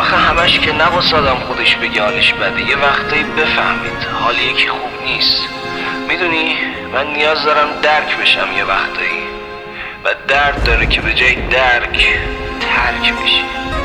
آخه همش که نباس آدم خودش بگه حالش بده، یه وقتایی بفهمید حال یکی خوب نیست. میدونی من نیاز دارم درک بشم یه وقتایی، و درد داره که به جای درک ترک بشی.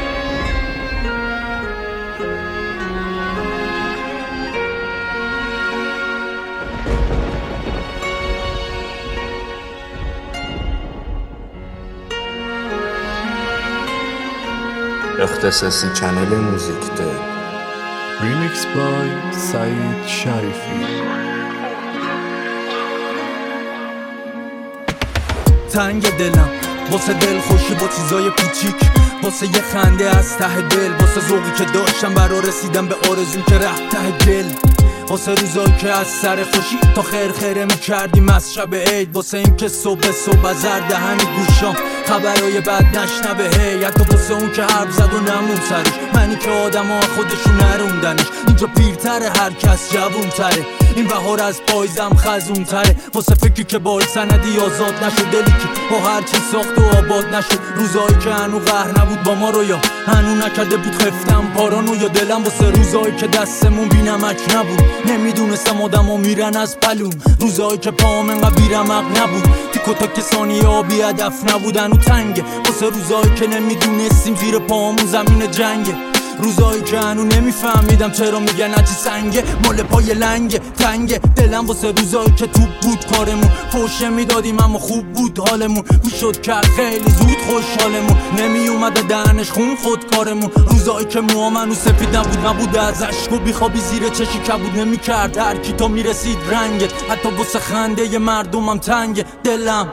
اختصاصی چنل موزیک ده ریمیکس بای سعید شریفی. تنگ دلم واسه دل خوشی با چیزای کوچیک، واسه یه خنده از ته دل، واسه ذوقی که داشتم برا رسیدم به آرزوم که رفت ته دل، واسه روزایی که از سر خوشی تا خیر میکردیم از شب عید، واسه این که صبح از دهن گوشام خبرای بد نشنوه هی، حتی واسه اون که حرف زد و نمون سرش، منی که آدم ها خودشون نروندنش، اینجا پیرتره هر کس جوونتره، این بهار از پایزم خزونتره، واسه فکری که بال سندی آزاد نشد، دلی که با هر چی ساخت و آباد نشد، روزایی که هنو قهر نبود با ما رو یا هنو نکرده بود خفتم پارانو، یا دلم واسه روزایی که دستمون بی نمک نبود، نمیدونستم آدم ها میرن از پلوم، روزایی که پاهم انقدر بیرمق نبود، تیکو تا کسانی آبی هدف نبودن و تنگه، واسه روزایی که نمیدونستیم زیر پاهمون زمین جنگه، روزایی که هنو نمیفهمیدم چرا میگن هرچی سنگه مال پای لنگه تنگه، دلم واسه روزایی که توپ بود کارمون، فوشه میدادیم اما خوب بود حالمون، میشد کرد خیلی زود خوشحالمون، نمی اومده دهنش خون خود کارمون، روزایی که موامنو سفید نبود از عشق و بیخوابی زیر چشی کبود نمیکرد هر کی تا میرسید رنگه، حتی واسه خنده ی مردمم تنگه دلم.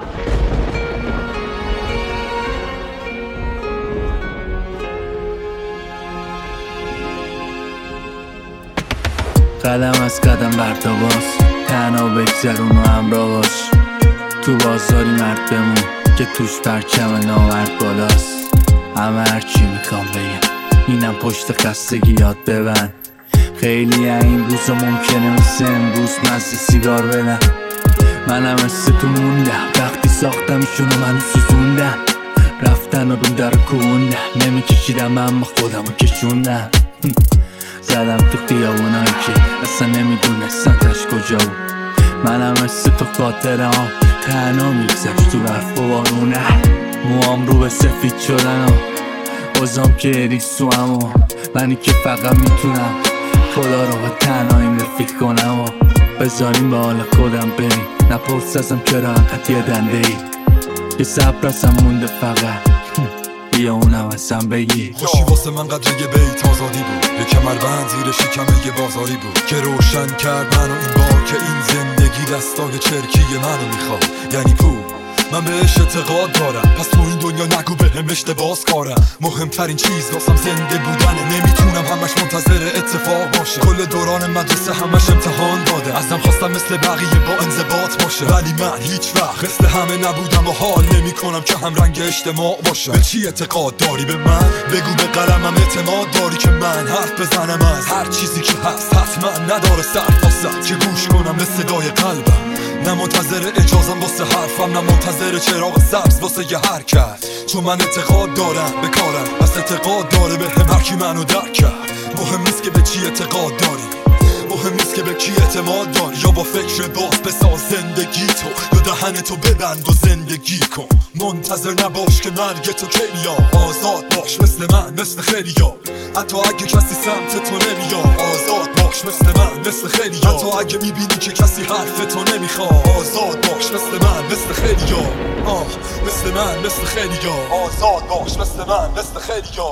قدم از قدم برتاباس تنها بگذرون و همراه باش، تو بازاری مرد بمون که توش پرچم ناورد بالاست، همه هرچی میخوام بگم اینم پشت خستگی یاد ببند، خیلی این روزا ممکنه مثل امروز مزه سیگار بدن، منم مثل تو موندم وقتی ساختمشونو منو سوزوندن، رفتن و رو در کوندن، نمیکشیدم اما خودمو کشوندن، زدم تو خیابونایی که اصلا نمیدونستم تش کجا بود، منم مثل تو خاطره ها تنها میگذشت تو برف و بارونه، موام رو به سفید شدن ها بازم که ریسو هم منی که فقط میتونم خدا رو به تنهاییم رفیق کنم و بذاریم به حال خودم بریم، نپرس ازم چرا انقدر یه دنده ای، یه صبر ازم مونده فقط بیا اونم ازم بگی. خوشی واسه من قدر یه بیت آزادی بود، یه کمربند زیر شکمه یه بازاری بود که روشن کرد منو این بار که این زندگی دستای چرکی منو میخواد، یعنی پول من بهش اعتقاد دارم، پس تو این دنیا نگو بهم اشتباس کارم، مهمترین چیز واسم زنده بودنه، نمیتونم همش منتظر اتفاق باشه، کل دوران مدرسه همش امتحان داده، ازم خواستم مثل بقیه با انضباط باشه، ولی من هیچ وقت مثل همه نبودم و حال نمیکنم که هم رنگ اجتماع باشه. به چی اعتقاد داری به من؟ بگو به قلمم اعتماد داری که من حرف بزنم از هر چیزی که هست، حتما نداره سر تا سر که گوش کنم به صدای قلبم، نه منتظر اجازم واسه حرفم، نه منتظر چراغ سبز واسه یه حرکت، چون من اعتقاد دارم به کارم، پس اعتقاد داره به هم هر کی منو درک کرد، مهم نیست که به چی اعتقاد داری، مهم نیست که به کی اعتماد داری، یا با فکر باز بساز زندگی تو، یا دهنتو ببند و زندگی کن، منتظر نباش که مرگ تو کی میاد، آزاد باش مثل من مثل خیلیا، حتی اگه کسی سمت تو نمیاد، آزاد باش مثل من مثل خیلیا، حتی اگه میبینی که کسی حرف تو نمیخواد، آزاد باش مثل من مثل خیلیا، مثل من مثل خیلیا، آزاد باش مثل من مثل خیلیا.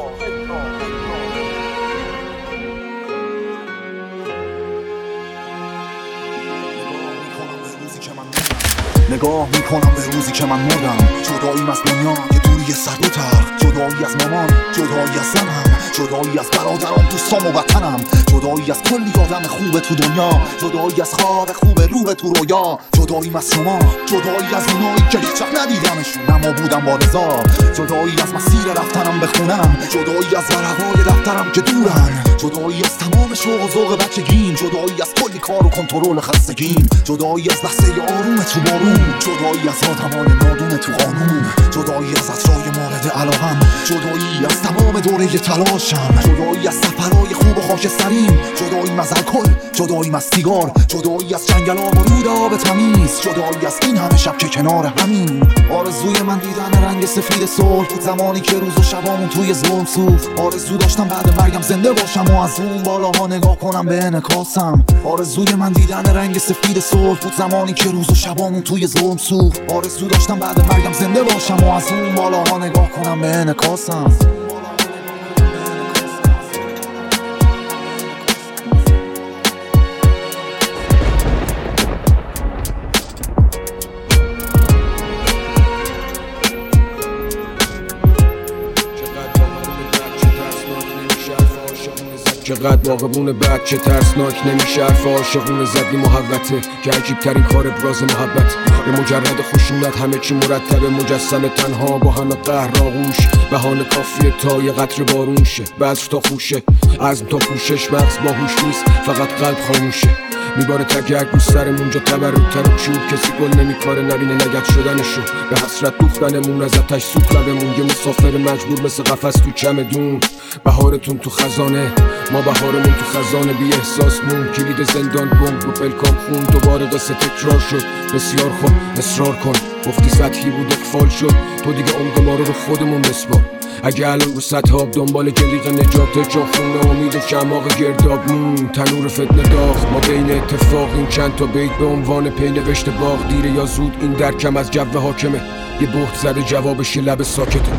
نگاه میکنم به روزی که من مردم، جداییم از دنیا یه دوری سرد و تلخ، جدایی از مامان، جدایی از زنم، جدایی از برادرام، دوستام و وطنم، جدایی از کلی آدم خوب تو دنیا، جدایی از خواب خوب روح تو رویا، جداییم از شما، جدایی از اونایی که هیچ وقت ندیدمشون اما بودم با رضا، جدایی از مسیر رفتنم به خونم، جدایی از ورقای دفترم که دورن، جدایی از تمام شوق و ذوق بچگیم، جدایی از کلی کار و کنترل خستگیم، جدایی از لحظه آروم تو بارون، جدایی از آدمای نادون تو قانون، جدایی از عطرای مورد علاقم، جدایی از تمام دوره تلاش، باشم. جدایی از سفرهای خوب و خاکستریم، جداییم از الکل، جداییم از سیگار، جدایی از جنگلام و رود آب تمیز، جدایی از این همه شب که کنار همین. آرزوی من دیدن رنگ سفید صلح بود زمانی که روز و شبامون توی ظلم سوخت. آرزو داشتم بعد مرگم زنده باشم و از اون بالاها نگاه کنم به انعکاسم. آرزوی من دیدن رنگ سفید صلح بود زمانی که روز و شبامون توی ظلم سوخت. آرزو داشتم بعد مرگم زنده باشم و از اون بالاها نگاه کنم به انعکاسم. چقدر باغبون بچه ترسناک نمیشه حرف عاشقونه زدی محوته که عجیب ترین کار ابراز محبت به مجرد خشونت همه چی مرتبه مجسم تنها با همه قهر آغوش بهانه کافیه تا یه قطر بارون شه بذر تا خوشه عزم تا پوشش مغز باهوش نیست فقط قلب خاموشه میباره تگرگ رو سرمون جا تبرکتر و چوب کسی گل نمیکاره نبینه لگت شدنشو به حسرت دوختنمون از آتش سوخت لبمون یه مسافر مجبور مثل قفس تو چمدون بهارتون تو خزانه ما بهارمون تو خزانه بی احساسمون کلید زندان بمب رو پلکام خون دوباره قصه تکرار شد بسیار خوب اصرار کن گفتی سطحی بود اقفال شد تو دیگه عمق ما رو خودمون بسپار اگه الان رو سطح آب دنبال جلیق نجات جا خونه امید و شماغ گردابمون تنور فتنه داغ ما بین اتفاق این چند تا بیت به عنوان پی نوشته باغ دیره یا زود این درکم از جو حاکمه یه بهت زده جوابش یه لب ساکته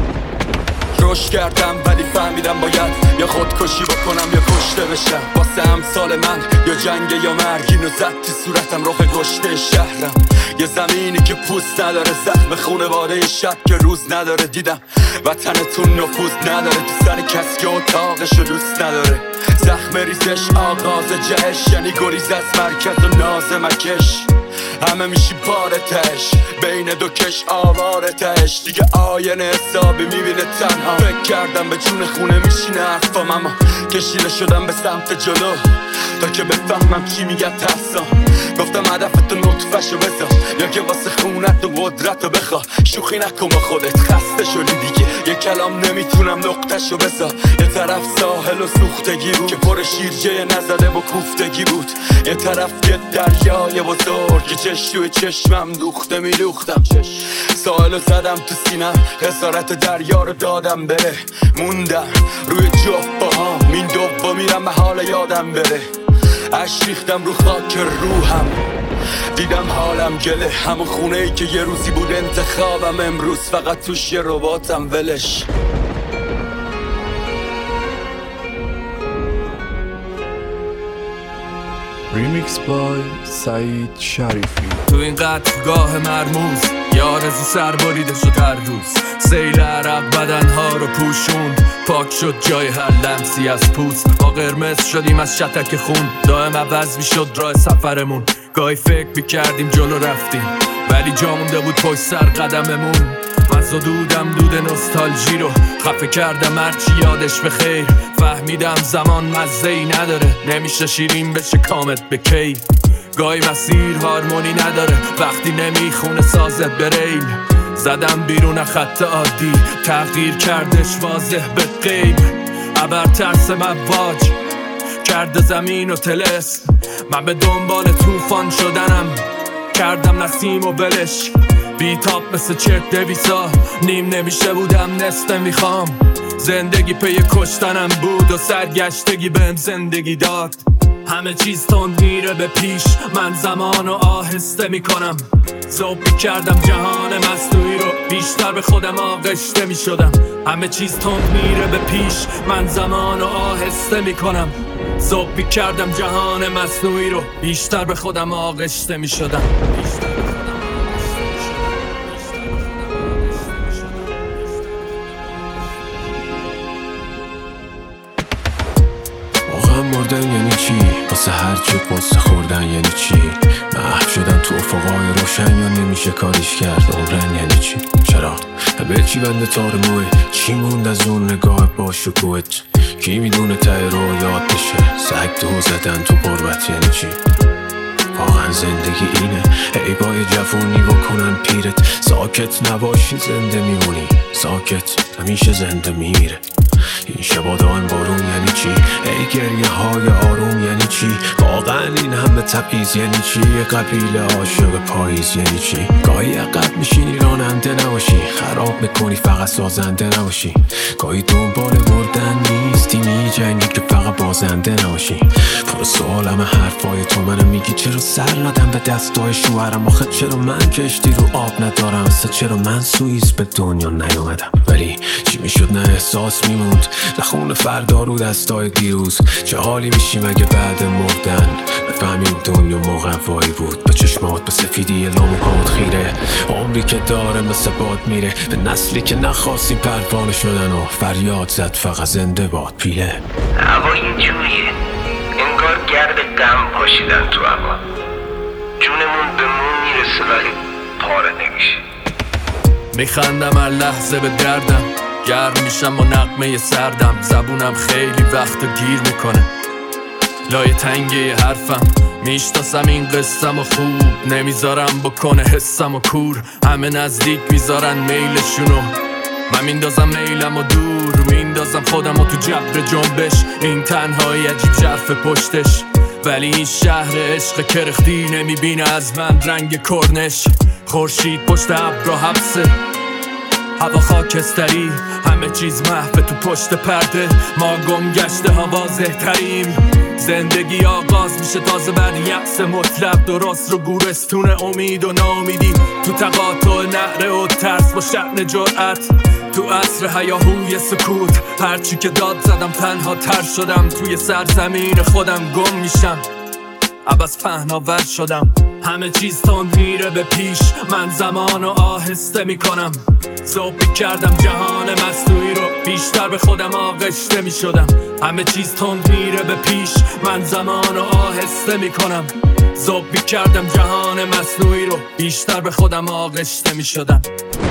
رشد کردم ولی فهمیدم باید یا خودکشی بکنم یا کشته بشم واسه امثال من یا جنگ یا مرگ اینو زد تو صورتم رخ کشته شهرم یه زمینی که پوست نداره زخم خونواده شب که روز نداره دیدم وطنتون نفوذ نداره تو سر کسی که اتاقشو دوست نداره زخم ریزش آغاز جهش یعنی گریز از مرکز و ناز مکش همه میشی بارتش بین دو کش آوارتش دیگه آینه حسابی میبینه تنها فکر کردم به جون خونه میشینه حرفام اما کشیده شدم به سمت جلو تا که بفهمم چی میگه ترسام گفتم هدفتو نطفشو بذار یا که واسه خونت و قدرتو بخوا شوخی نکن با خودت خسته شدی دیگه یه کلام نمیتونم نقطهشو بذار یه طرف ساحل و سوختگی بود که پر شیرجه نزده با کوفتگی بود یه طرف یه دریای بزرگ که چش توی چشمم دوخته میدوختم ساحلو زدم تو سینم خسارت دریا رو دادم بره موندم روی جفت باهام این دوبا میرم به حال یادم بره عشق ریختم رو خاک روحم دیدم حالم گله همون خونه ای که یه روزی بود انتخابم امروز فقط توش یه رباتم ولش ریمیکس بای سعید شریفی تو این قطعگاه مرموز یه آرزو سر بریدش شد هر روز سیل عرق بدنها رو پوشوند پاک شد جای هر لمسی از پوست ما قرمز شدیم از شتک خون دائم عوض میشد راه سفرمون گاهی فکر میکردیم جلو رفتیم ولی جا مونده بود پشت سر قدممون من زدودم دود نوستالژی رو خفه کردم هرچی یادش بخیر فهمیدم زمان مزه‌ای نداره نمیشه شیرین بشه کامت به کی گاهی مسیر هارمونی نداره وقتی نمیخونه سازت بریل زدم بیرون خط عادی تغییر کردش واضح به غیب ابر ترس مواج کرده زمین و تلس من به دنبال طوفان شدنم کردم نسیم و بلش بیتاب مثل چرک دویسا نیم نمیشه بودم نصفه میخوام زندگی پی کشتنم بود و سرگشتگی بهم زندگی داد همه چیز تند میره به پیش من زمانو آهسته میکنم زوبی کردم جهان مصنوعی رو بیشتر به خودم آغشته میشدم همه چیز تند میره به پیش من زمانو آهسته میکنم زوبی کردم جهان مصنوعی رو بیشتر به خودم آغشته میشدم مردن یعنی چی؟ واسه هر چی قصه خوردن یعنی چی؟ محو شدن تو افقای روشن یا نمیشه کاریش کرد عمرن یعنی چی؟ چرا؟ به چی بنده تار موه؟ چی موند از اون نگاه با شکوهت؟ کی میدونه ته رو یاد بشه؟ سگ دو زدن تو قربت یعنی چی؟ واقعا زندگی اینه عیبای جوونی بکنن پیرت ساکت نباشی زنده میمونی ساکت همیشه زنده میمیره این شبا دائم بارون یعنی چی؟ ای گریه های آروم یعنی چی؟ واقعا این همه تبعیض یعنی چی؟ یه قبیله عاشق پاییز یعنی چی؟ گاهی عقب میشینی راننده نباشی، خراب میکنی فقط سازنده نباشی. گاهی دنبال بردن نیستی، میجنگی که فقط بازنده نباشی. پر سوالم حرفای تو، منو میگی چرا سر ندم به دستای شوهرم؟ آخه چرا من کشتی رو آب ندارم؟ اصلا چرا من سوئیس به دنیا نیومدم؟ ولی چی میشد نه احساس میموند، نه خون فردا رو دستای دیروز. چه حالی میشیم اگه بعد مردن بفهمیم دنیا موقعی بود؟ به چشمات به سفیدی لاموهات خیره، عمری که داره مثل باد میره. به نسلی که نخواستی پروانه شدن و فریاد زد فقط زنده باد پیله. هوا اینجوریه، انگار گرد غم پاشیدن تو هوا. جونمون به مون میرسه ولی پاره نمیشه. میخندم هر لحظه به دردم، گرم میشم با نغمه سردم. زبونم خیلی وقت گیر میکنه لای تنگه حرفم. میشناسم این قصم و خوب نمیذارم بکنه حسم و کور. همه نزدیک میذارن میلشونو، من میندازم میلم و دور. میندازم خودم و تو جبر جنبش، این تنهایی عجیب ژرف پشتش. ولی این شهر عشق کرختی نمیبینه از من رنگ کرنش. خورشید پشت ابر و حبسه، هوا خاکستری، همه چیز محو تو پشت پرده. ما گم گشته ها واضح تریم، زندگی آغاز میشه تازه بعد یأس مطلق. درست رو گورستون امید و ناامیدی، تو تقاطع نعره و ترس با شأن جرأت. تو عصر هیاهوی سکوت، هرچی که داد زدم تنها تر شدم. توی سرزمین خودم گم میشم، عبس پهناور شدم. همه چیز تند میره به پیش، من زمانو آهسته میکنم. ذوق کردم جهان مصنوعی رو، بیشتر به خودم آغشته میشدم. همه چیز تند میره به پیش، من زمانو آهسته میکنم. ذوق کردم جهان مصنوعی رو، بیشتر به خودم آغشته میشدم.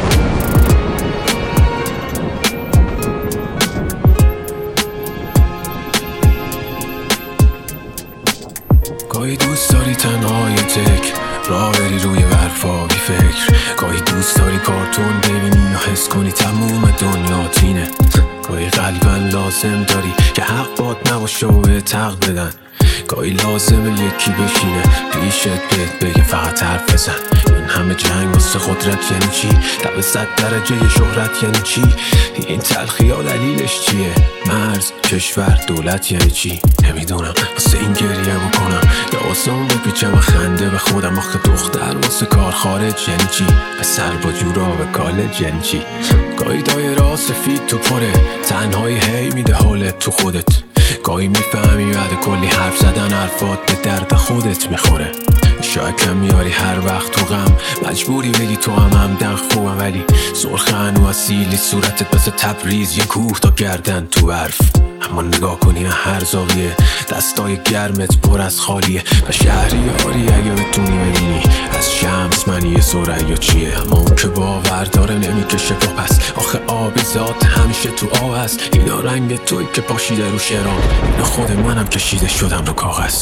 گاهی دوست داری تنهای تک راه بری روی برفا بی فکر. گاهی دوست داری کارتون ببینی و حس کنی تموم دنیا تینه. گاهی قلبن لازم داری که حق باد نباشه و بهت حق بدن. گاهی لازمه یکی بشینه پیشت بهت بگه فقط حرف بزن. این همه جنگ واسه قدرت یعنی چی؟ در 100 درجه شهرت یعنی چی؟ این تلخی ها دلیلش چیه؟ مرز، کشور، دولت یعنی چی؟ نمیدونم واسه این گریه بکنم یا واسه اون بپیچم و خنده به خودم. آخه دختر واسه کار خارج یعنی چی؟ پسر با جورا به کالج یعنی چی؟ گاهی دایره سفید تو پره، تنهایی هی میده حالت تو خودت. گاهی میفهمی بعد کلی حرف زدن حرفات به درد خودت میخوره. شاکم میاری هر وقت تو غم، مجبوری بگی تو همدن خوبم. ولی سرخ هنو اصیلی صورتت مثل تبریز، یه کوه تا گردن تو برف. اما نگاه کنی هر زاویه دستای گرمت پر از خالیه. و شهریاری اگه بتونی ببینی از شمس منی یه سرعی و چیه. اما اون که باور داره نمیکشه با پس، آخه آبی ذات همیشه تو آب هست. اینا رنگ توی که پاشیده رو شرام، اینا خود منم کشیده شدم رو کاغذ.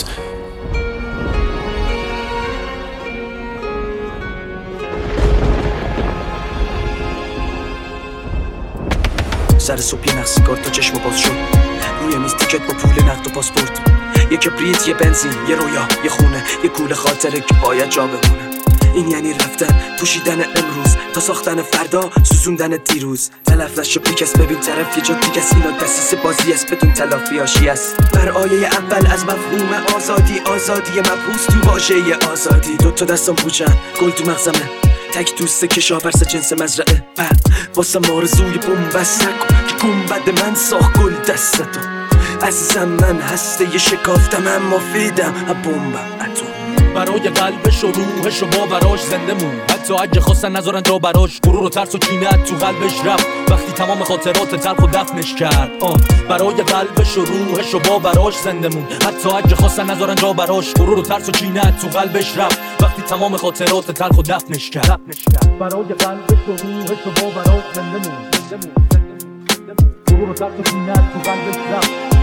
سر صبح یه نقصیگار تا چشم باز شد، روی میز تیکت با پول نقد و پاسپورت. یه کبریت، یه بنزین، یه رویا، یه خونه، یه کوله خاطره که باید جا بمونه. این یعنی رفتن، پوشیدن امروز تا ساختن فردا، سوزوندن دیروز. تلف نشو بیکس، ببین طرف یه جا دیگس. اینا دستیس بازی است بدون تلافی هاشی است. بر آیه اول از مفهوم آزادی، آزادی مبهوس تو واژه آزادی. دوتا دستم پوچن، گل تو مغزمه، تک دوست کشاورز جنس مزرعه. واسه مارزوی بومبست نکن که گنبد من ساخت گل دستتو. عزیزم من هسته ی شکافتم اما فیدم بومبم اتم. برای قلبش و روحش و باوراش زنده مون، حتی اگه خواستن نذارن جا براش. غرور و ترس و کینت تو قلبش رفت وقتی تمام خاطرات تلخ و دفنش کرد. برای قلبش و روحش و باوراش زنده مون، حتی اگه خواستن نذارن جا براش. غرور و ترس و کینت تو قلبش رفت وقتی تمام خاطرات تلخ و دفنش کرد. برای قلبش و روحش و باوراش زنده مون، غرور و ترس و کینت تو قلبش رفت